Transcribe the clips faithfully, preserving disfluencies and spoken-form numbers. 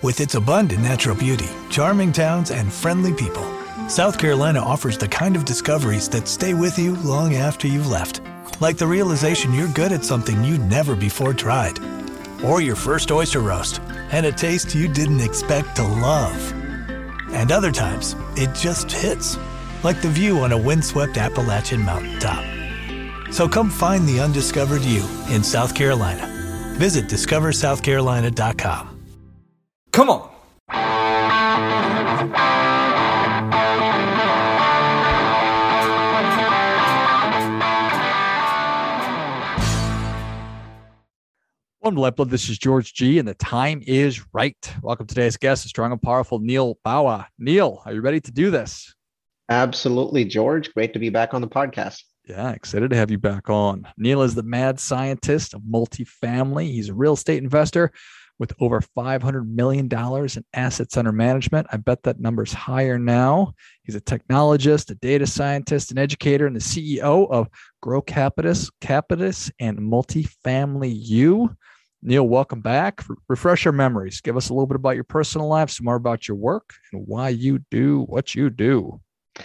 With its abundant natural beauty, charming towns, and friendly people, South Carolina offers the kind of discoveries that stay with you long after you've left. Like the realization you're good at something you never before tried. Or your first oyster roast, and a taste you didn't expect to love. And other times, it just hits. Like the view on a windswept Appalachian mountaintop. So come find the undiscovered you in South Carolina. Visit discover south carolina dot com. Come on. Welcome to Lifeblood. This is George G, and the time is right. Welcome to today's guest, the strong and powerful Neil Bawa. Neil, are you ready to do this? Absolutely, George. Great to be back on the podcast. Yeah, excited to have you back on. Neil is the mad scientist of multifamily. He's a real estate investor with over five hundred million dollars in assets under management. I bet that number's higher now. He's a technologist, a data scientist, an educator, and the C E O of Grow Capitus, Capitus, and Multifamily U. Neil, welcome back. Refresh our memories. Give us a little bit about your personal life, some more about your work, and why you do what you do.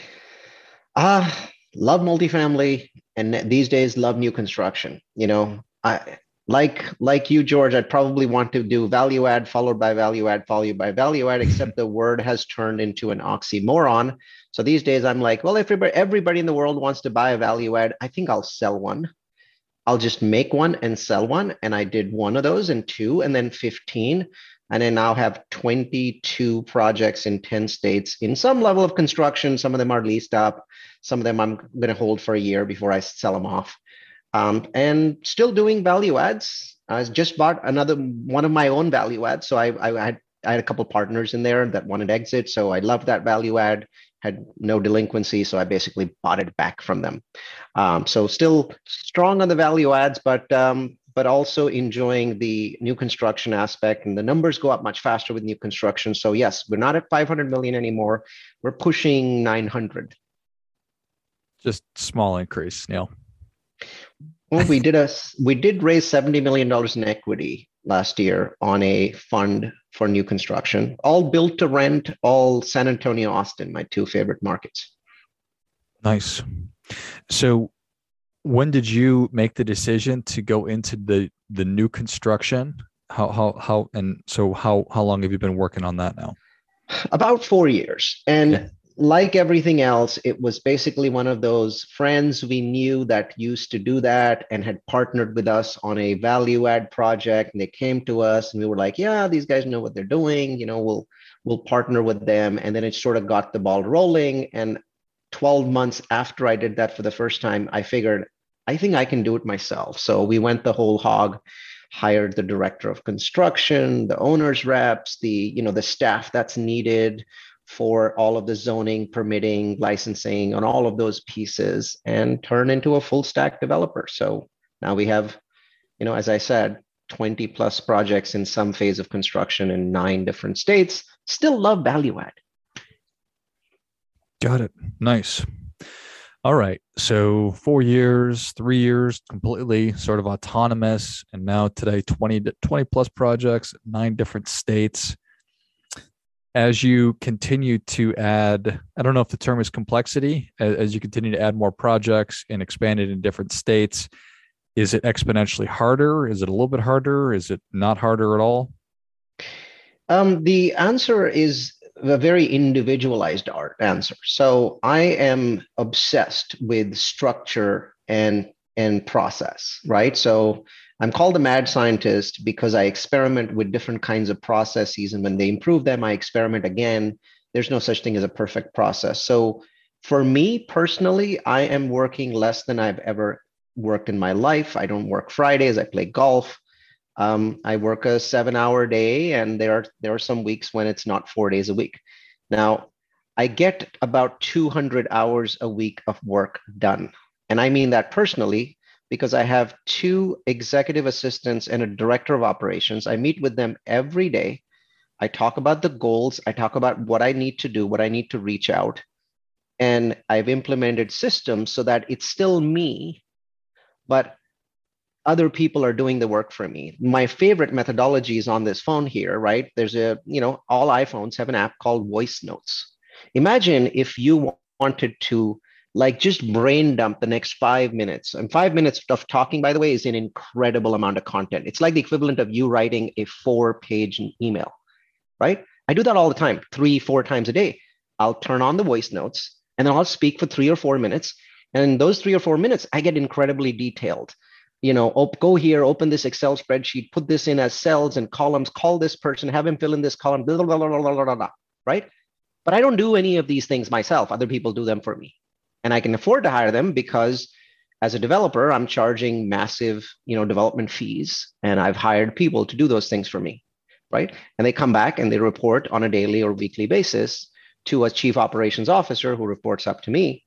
Ah, uh, love multifamily, and these days love new construction. You know, I like like you, George. I'd probably want to do value add followed by value add followed by value add, except the word has turned into an oxymoron. So these days, I'm like, well, if everybody, everybody in the world wants to buy a value add, I think I'll sell one. I'll just make one and sell one. And I did one of those and two, and then fifteen. And I now have twenty-two projects in ten states in some level of construction. Some of them are leased up. Some of them I'm going to hold for a year before I sell them off. Um, and still doing value adds. I just bought another one of my own value adds. So I, I, had, I had a couple partners in there that wanted exit. So I loved that value add, had no delinquency. So I basically bought it back from them. Um, so still strong on the value adds, but um, but also enjoying the new construction aspect, and the numbers go up much faster with new construction. So yes, we're not at five hundred million anymore. We're pushing nine hundred. Just small increase, Neil. Well, we did a we did raise seventy million dollars in equity last year on a fund for new construction, all built to rent, all San Antonio, Austin, my two favorite markets. Nice. So when did you make the decision to go into the the new construction? How how how and so how how long have you been working on that now? About four years. And yeah. Like everything else, it was basically one of those friends we knew that used to do that and had partnered with us on a value add project. And they came to us and we were like, yeah, these guys know what they're doing. You know, we'll we'll partner with them. And then it sort of got the ball rolling. And twelve months after I did that for the first time, I figured, I think I can do it myself. So we went the whole hog, hired the director of construction, the owner's reps, the, you know, the staff that's needed for all of the zoning, permitting, licensing, and all of those pieces, and turn into a full stack developer. So now we have, you know, as I said, twenty plus projects in some phase of construction in nine different states. Still love value add. Got it. Nice. All right. So four years, three years, completely sort of autonomous. And now today, twenty, twenty plus projects, nine different states. As you continue to add, I don't know if the term is complexity, as, as you continue to add more projects and expand it in different states, is it exponentially harder? Is it a little bit harder? Is it not harder at all? Um, the answer is a very individualized art answer. So I am obsessed with structure and, and process, right? So I'm called a mad scientist because I experiment with different kinds of processes. And when they improve them, I experiment again. There's no such thing as a perfect process. So for me personally, I am working less than I've ever worked in my life. I don't work Fridays. I play golf. Um, I work a seven hour day, and there are, there are some weeks when it's not four days a week. Now, I get about two hundred hours a week of work done. And I mean that personally, because I have two executive assistants and a director of operations. I meet with them every day. I talk about the goals. I talk about what I need to do, what I need to reach out. And I've implemented systems so that it's still me, but other people are doing the work for me. My favorite methodology is on this phone here, right? There's a, you know, all iPhones have an app called Voice Notes. Imagine if you wanted to like just brain dump the next five minutes. And five minutes of talking, by the way, is an incredible amount of content. It's like the equivalent of you writing a four-page email, right? I do that all the time, three, four times a day. I'll turn on the voice notes and then I'll speak for three or four minutes. And in those three or four minutes, I get incredibly detailed. You know, op- go here, open this Excel spreadsheet, put this in as cells and columns, call this person, have him fill in this column, blah, blah, blah, blah, blah, blah, blah, right? But I don't do any of these things myself. Other people do them for me. And I can afford to hire them because as a developer, I'm charging massive, you know, development fees. And I've hired people to do those things for me, right? And they come back and they report on a daily or weekly basis to a chief operations officer who reports up to me,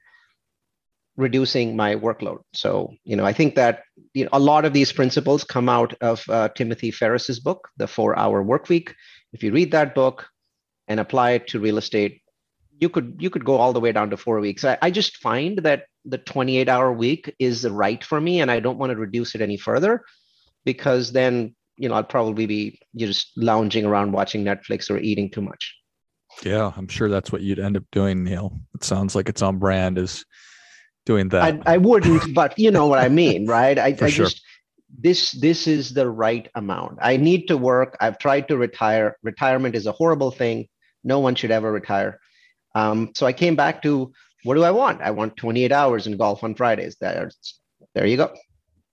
reducing my workload. So, you know, I think that, you know, a lot of these principles come out of uh, Timothy Ferriss's book, The Four Hour Work Week. If you read that book and apply it to real estate, you could you could go all the way down to four weeks. I, I just find that the twenty-eight hour week is right for me, and I don't want to reduce it any further, because then, you know, I'll probably be you're just lounging around watching Netflix or eating too much. Yeah, I'm sure that's what you'd end up doing, Neil. It sounds like it's on brand, is doing that. I, I wouldn't, but you know what I mean, right? I, For I sure. just this this is the right amount. I need to work. I've tried to retire. Retirement is a horrible thing. No one should ever retire. Um, so I came back to, what do I want? I want twenty-eight hours in golf on Fridays. There, there you go.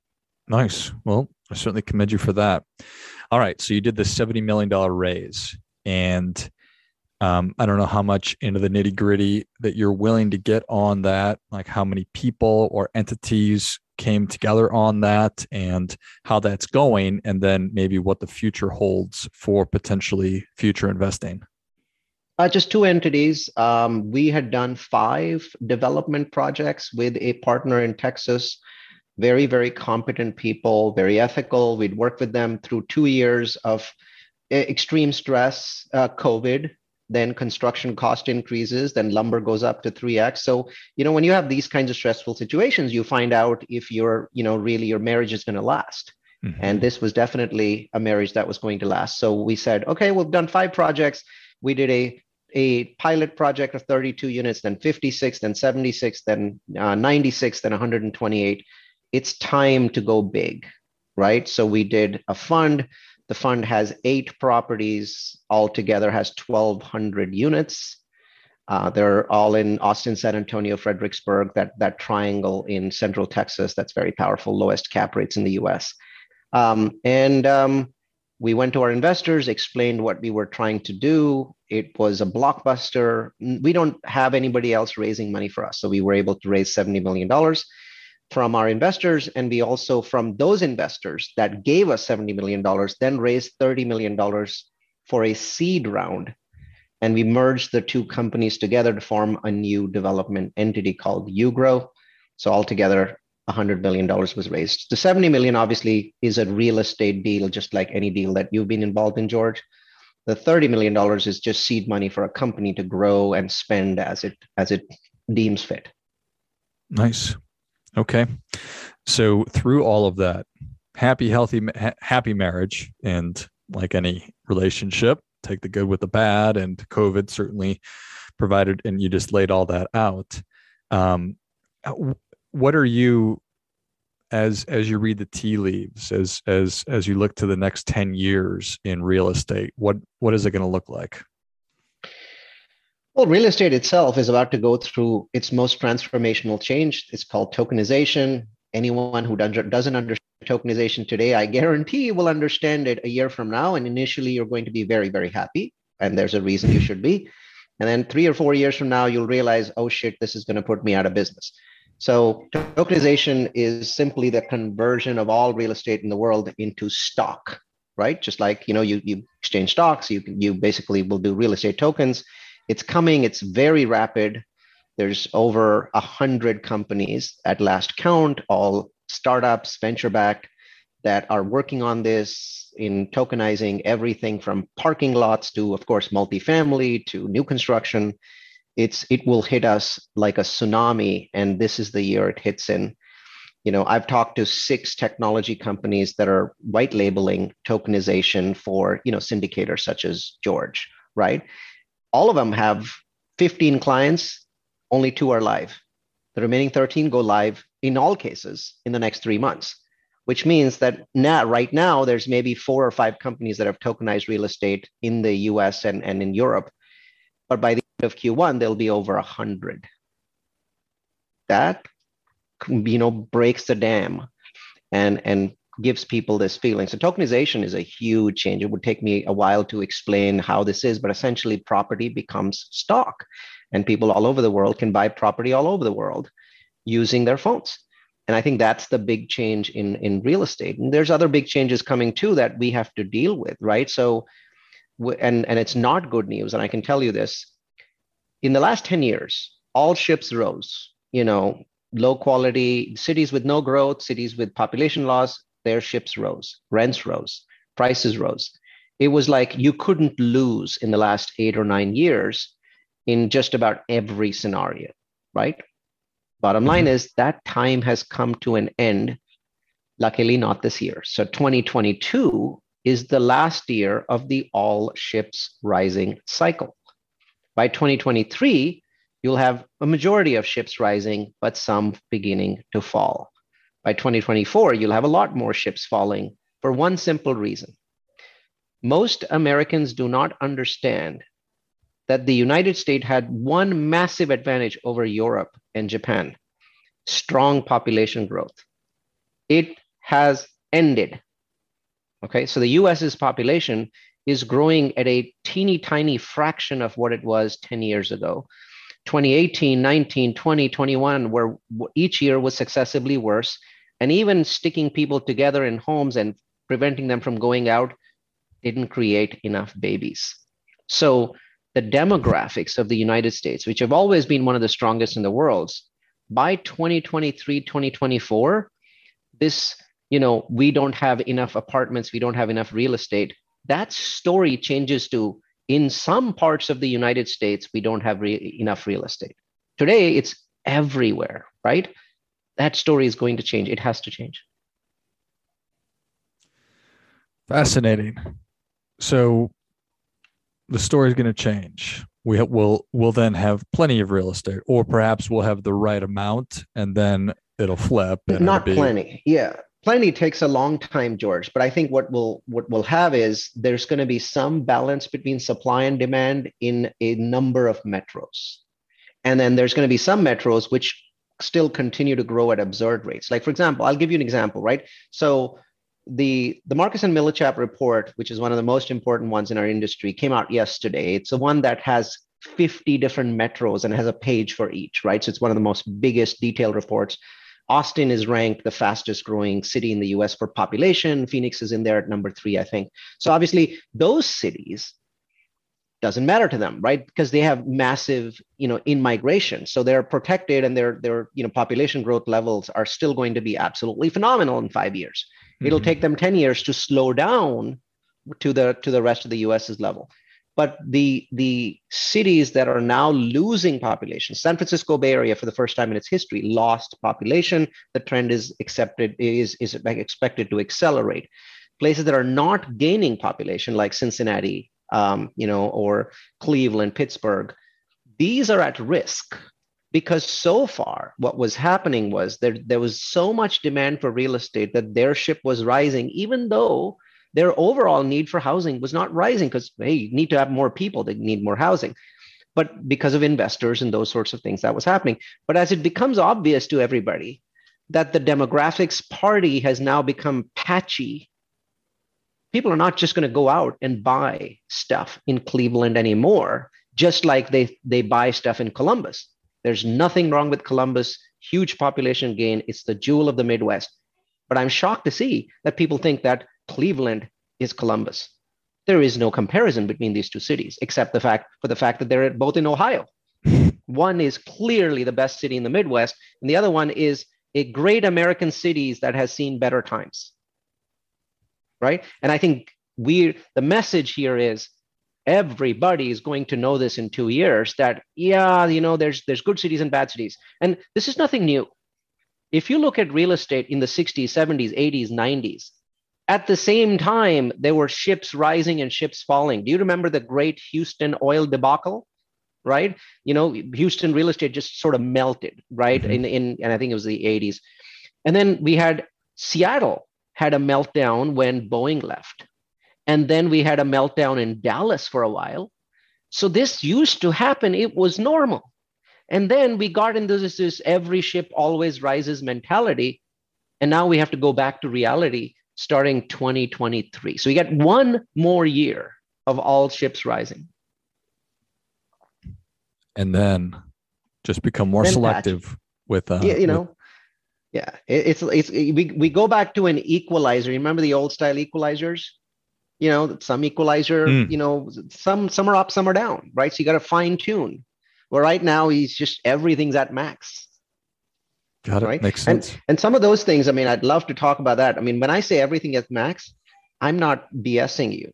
Nice. Well, I certainly commend you for that. All right. So you did the seventy million dollars raise, and um, I don't know how much into the nitty gritty that you're willing to get on that, like how many people or entities came together on that and how that's going, and then maybe what the future holds for potentially future investing. Uh, just two entities. Um, we had done five development projects with a partner in Texas. Very, very competent people, very ethical. We'd worked with them through two years of extreme stress, uh, COVID, then construction cost increases, then lumber goes up to three X. So, you know, when you have these kinds of stressful situations, you find out if you're, you know, really your marriage is going to last. Mm-hmm. And this was definitely a marriage that was going to last. So we said, okay, we've done five projects. We did a a pilot project of thirty-two units, then fifty-six, then seventy-six, then uh, ninety-six, then one hundred twenty-eight. It's time to go big, right? So we did a fund. The fund has eight properties, altogether has twelve hundred units. Uh, they're all in Austin, San Antonio, Fredericksburg, that, that triangle in Central Texas. That's very powerful, lowest cap rates in the U S. Um, and um, we went to our investors, explained what we were trying to do. It was a blockbuster. We don't have anybody else raising money for us. So we were able to raise seventy million dollars from our investors. And we also, from those investors that gave us seventy million dollars, then raised thirty million dollars for a seed round. And we merged the two companies together to form a new development entity called UGrow. So altogether, one hundred million dollars was raised. The seventy million dollars obviously is a real estate deal, just like any deal that you've been involved in, George. The thirty million dollars is just seed money for a company to grow and spend as it as it deems fit. Nice. Okay. So through all of that, happy, healthy, ha- happy marriage, and like any relationship, take the good with the bad, and COVID certainly provided, and you just laid all that out. Um, what are you, as as you read the tea leaves, as as as you look to the next ten years in real estate, what what is it going to look like? Well, real estate itself is about to go through its most transformational change. It's called tokenization. Anyone who doesn't understand tokenization today, I guarantee will understand it a year from now. And initially, you're going to be very, very happy. And there's a reason you should be. And then three or four years from now, you'll realize, oh, shit, this is going to put me out of business. So tokenization is simply the conversion of all real estate in the world into stock, right? Just like, you know, you, you exchange stocks, you, you basically will do real estate tokens. It's coming. It's very rapid. There's over a hundred companies at last count, all startups, venture-backed, that are working on this in tokenizing everything from parking lots to, of course, multifamily to new construction. It's it will hit us like a tsunami, and this is the year it hits in. You know, I've talked to six technology companies that are white labeling tokenization for, you know, syndicators such as George, right? All of them have fifteen clients, only two are live. The remaining thirteen go live in all cases in the next three months, which means that now, right now, there's maybe four or five companies that have tokenized real estate in the U S and, and in Europe. But by the end of Q one, there'll be over one hundred. That, you know, breaks the dam and, and gives people this feeling. So tokenization is a huge change. It would take me a while to explain how this is, but essentially property becomes stock, and people all over the world can buy property all over the world using their phones. And I think that's the big change in, in real estate. And there's other big changes coming too that we have to deal with, right? So, and, and it's not good news. And I can tell you this, in the last ten years, all ships rose, you know, low quality cities with no growth, cities with population loss, their ships rose, rents rose, prices rose. It was like you couldn't lose in the last eight or nine years in just about every scenario, right? Bottom line is that time has come to an end, luckily not this year. So twenty twenty-two is the last year of the all ships rising cycle. By twenty twenty-three, you'll have a majority of ships rising, but some beginning to fall. By twenty twenty-four, you'll have a lot more ships falling for one simple reason. Most Americans do not understand that the United States had one massive advantage over Europe and Japan: strong population growth. It has ended. Okay, so the U S's population is growing at a teeny tiny fraction of what it was ten years ago. twenty eighteen, nineteen, twenty, twenty-one, where each year was successively worse. And even sticking people together in homes and preventing them from going out didn't create enough babies. So the demographics of the United States, which have always been one of the strongest in the world, by twenty twenty-three, twenty twenty-four, this, you know, we don't have enough apartments, we don't have enough real estate, that story changes to, in some parts of the United States, we don't have re- enough real estate. Today, it's everywhere, right? That story is going to change. It has to change. Fascinating. So the story is going to change. We will we'll then have plenty of real estate, or perhaps we'll have the right amount, and then it'll flip. And Not it'll be... plenty. Yeah. Plenty takes a long time, George, but I think what we'll what we'll have is there's going to be some balance between supply and demand in a number of metros. And then there's going to be some metros which still continue to grow at absurd rates. Like, for example, I'll give you an example, right? So the, the Marcus and Millichap report, which is one of the most important ones in our industry, came out yesterday. It's the one that has fifty different metros and has a page for each, right? So it's one of the most biggest detailed reports. Austin is ranked the fastest growing city in the U S for population. Phoenix is in there at number three, I think. So obviously those cities doesn't matter to them, right? Because they have massive, you know, in-migration. So they're protected, and their, their, you know, population growth levels are still going to be absolutely phenomenal in five years. Mm-hmm. It'll take them ten years to slow down to the, to the rest of the U.S.'s level. But the, the cities that are now losing population, San Francisco Bay Area, for the first time in its history, lost population. The trend is accepted, is, is expected to accelerate. Places that are not gaining population, like Cincinnati, um, you know, or Cleveland, Pittsburgh, these are at risk, because so far what was happening was there, there was so much demand for real estate that their ship was rising, even though their overall need for housing was not rising, because, hey, you need to have more people, they need more housing. But because of investors and those sorts of things, that was happening. But as it becomes obvious to everybody that the demographics party has now become patchy, people are not just going to go out and buy stuff in Cleveland anymore, just like they, they buy stuff in Columbus. There's nothing wrong with Columbus, huge population gain. It's the jewel of the Midwest. But I'm shocked to see that people think that Cleveland is Columbus. There is no comparison between these two cities, except the fact for the fact that they're both in Ohio. One is clearly the best city in the Midwest, and the other one is a great American city that has seen better times. Right? And I think we the message here is everybody is going to know this in two years that, yeah, you know, there's there's good cities and bad cities. And this is nothing new. If you look at real estate in the sixties, seventies, eighties, nineties, at the same time, there were ships rising and ships falling. Do you remember the great Houston oil debacle? Right? You know, Houston real estate just sort of melted, right? Mm-hmm. In, in, and I think it was the eighties. And then we had Seattle had a meltdown when Boeing left. And then we had a meltdown in Dallas for a while. So this used to happen. It was normal. And then we got into this, this every ship always rises mentality. And now we have to go back to reality starting twenty twenty-three. So we got one more year of all ships rising. And then just become more then selective patch. with, uh, yeah, you know, with... yeah, it, it's, it's, we, we go back to an equalizer. You remember the old style equalizers? You know, some equalizer, mm. you know, some, some are up, some are down, right? So you got to fine tune. Well, right now he's just, everything's at max. Got it. Right? Makes sense. And, and some of those things, I mean, I'd love to talk about that. I mean, when I say everything at max, I'm not BSing you.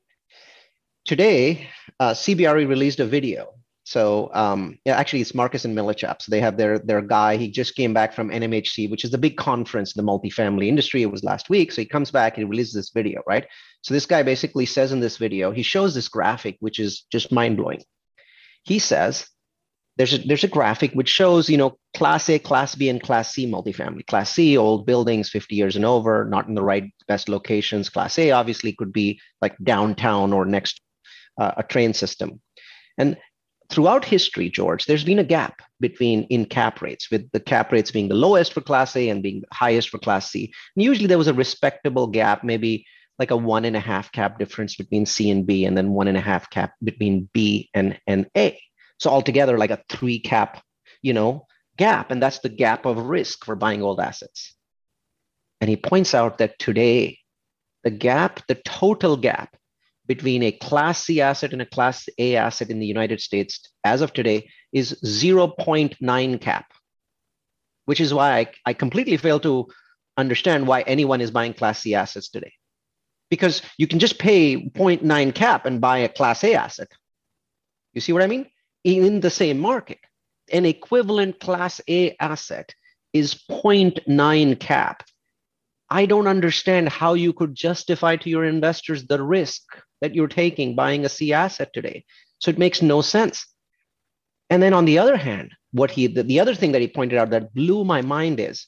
Today, uh, C B R E released a video. So um, yeah, actually it's Marcus and Millichap. So they have their, their guy, he just came back from N M H C, which is the big conference in the multifamily industry. It was last week. So he comes back and he releases this video, right? So this guy basically says in this video, he shows this graphic, which is just mind blowing. He says, there's a, there's a graphic which shows, you know, class A, class B, and class C multifamily. Class C, old buildings, fifty years and over, not in the right best locations. Class A obviously could be like downtown or next uh, a train system. And throughout history, George, there's been a gap between in cap rates, with the cap rates being the lowest for class A and being the highest for class C. And usually there was a respectable gap, maybe like a one and a half cap difference between C and B, and then one and a half cap between B and, and A. So altogether, like a three cap, you know, gap. And that's the gap of risk for buying old assets. And he points out that today, the gap, the total gap between a class C asset and a class A asset in the United States, as of today, is zero point nine cap, which is why I, I completely fail to understand why anyone is buying class C assets today. Because you can just pay zero point nine cap and buy a class A asset. You see what I mean? In the same market, an equivalent class A asset is zero point nine cap. I don't understand how you could justify to your investors the risk that you're taking buying a C asset today. So it makes no sense. And then on the other hand, what he the, the other thing that he pointed out that blew my mind is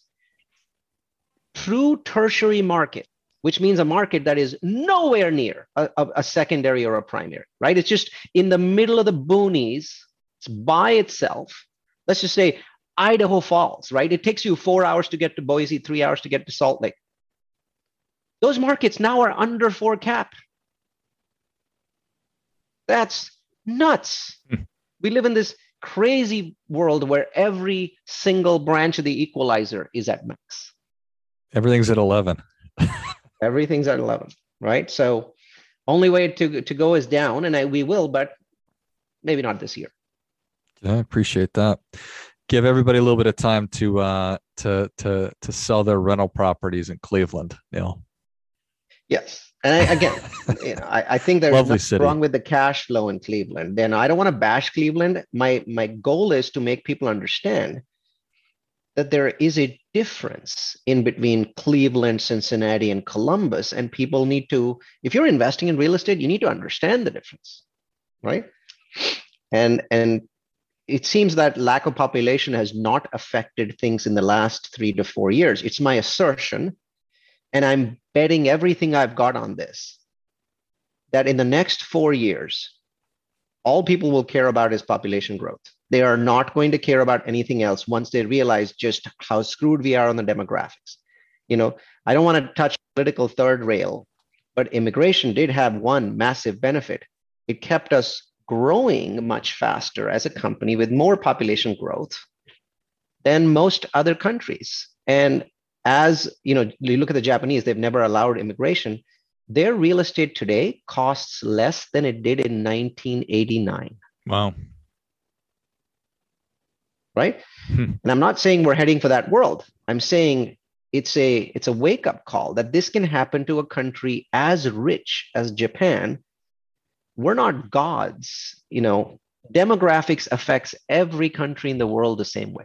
true tertiary market, which means a market that is nowhere near a, a, a secondary or a primary, right? It's just in the middle of the boonies, it's by itself. Let's just say Idaho Falls, right? It takes you four hours to get to Boise, three hours to get to Salt Lake. Those markets now are under four cap. That's nuts. We live in this crazy world where every single branch of the equalizer is at max. Everything's at eleven. Everything's at eleven, right? So only way to, to go is down, and I, we will, but maybe not this year. Yeah, I appreciate that. Give everybody a little bit of time to uh, to to to sell their rental properties in Cleveland, Neil. Yes. And I, again, you know, I, I think there's Lovely nothing city. wrong with the cash flow in Cleveland. Then I don't want to bash Cleveland. My my goal is to make people understand that there is a difference in between Cleveland, Cincinnati, and Columbus. And people need to, if you're investing in real estate, you need to understand the difference, right? And and it seems that lack of population has not affected things in the last three to four years. It's my assertion, and I'm betting everything I've got on this, that in the next four years, all people will care about is population growth. They are not going to care about anything else once they realize just how screwed we are on the demographics. You know, I don't want to touch political third rail, but immigration did have one massive benefit. It kept us growing much faster as a company with more population growth than most other countries. And as you know, you look at the Japanese, they've never allowed immigration. Their real estate today costs less than it did in nineteen eighty-nine. Wow. Right? Hmm. And I'm not saying we're heading for that world. I'm saying it's a it's a wake-up call that this can happen to a country as rich as Japan. We're not gods. You know, demographics affects every country in the world the same way.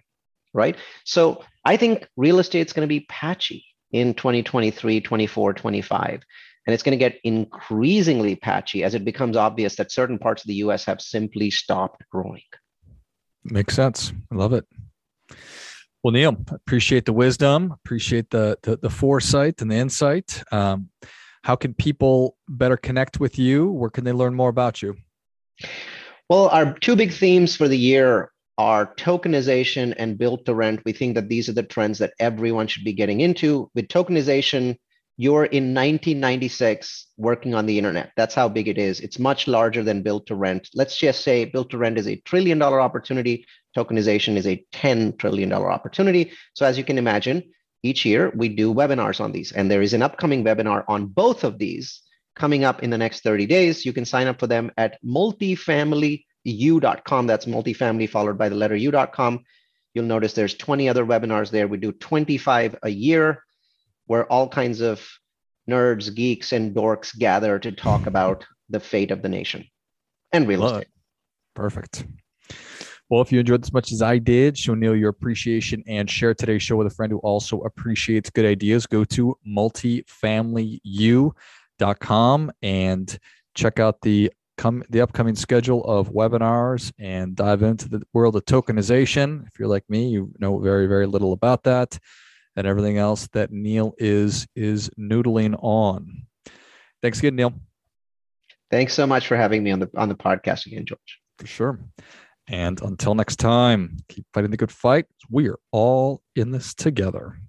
right? So I think real estate's going to be patchy in twenty twenty-three, twenty-four, twenty-five. And it's going to get increasingly patchy as it becomes obvious that certain parts of the U S have simply stopped growing. Makes sense. I love it. Well, Neil, appreciate the wisdom, appreciate the the, the foresight and the insight. Um, how can people better connect with you? Where can they learn more about you? Well, our two big themes for the year are tokenization and build to rent. We think that these are the trends that everyone should be getting into. With tokenization, you're in nineteen ninety-six working on the internet. That's how big it is. It's much larger than build to rent. Let's just say build to rent is a trillion dollar opportunity. Tokenization is a ten trillion dollar opportunity. So as you can imagine, each year we do webinars on these. And there is an upcoming webinar on both of these coming up in the next thirty days. You can sign up for them at multifamily u dot com. That's multifamily followed by the letter u dot com. You'll notice there's twenty other webinars there. We do twenty-five a year, where all kinds of nerds, geeks, and dorks gather to talk about the fate of the nation and real Love estate. it. Perfect. Well, if you enjoyed as much as I did, show Neil your appreciation and share today's show with a friend who also appreciates good ideas. Go to multifamily u dot com and check out the come the upcoming schedule of webinars and dive into the world of tokenization. If you're like me, you know very, very little about that and everything else that Neil is is noodling on. Thanks again, Neil. Thanks so much for having me on the on the podcast again, George. For sure. And until next time, keep fighting the good fight. We are all in this together.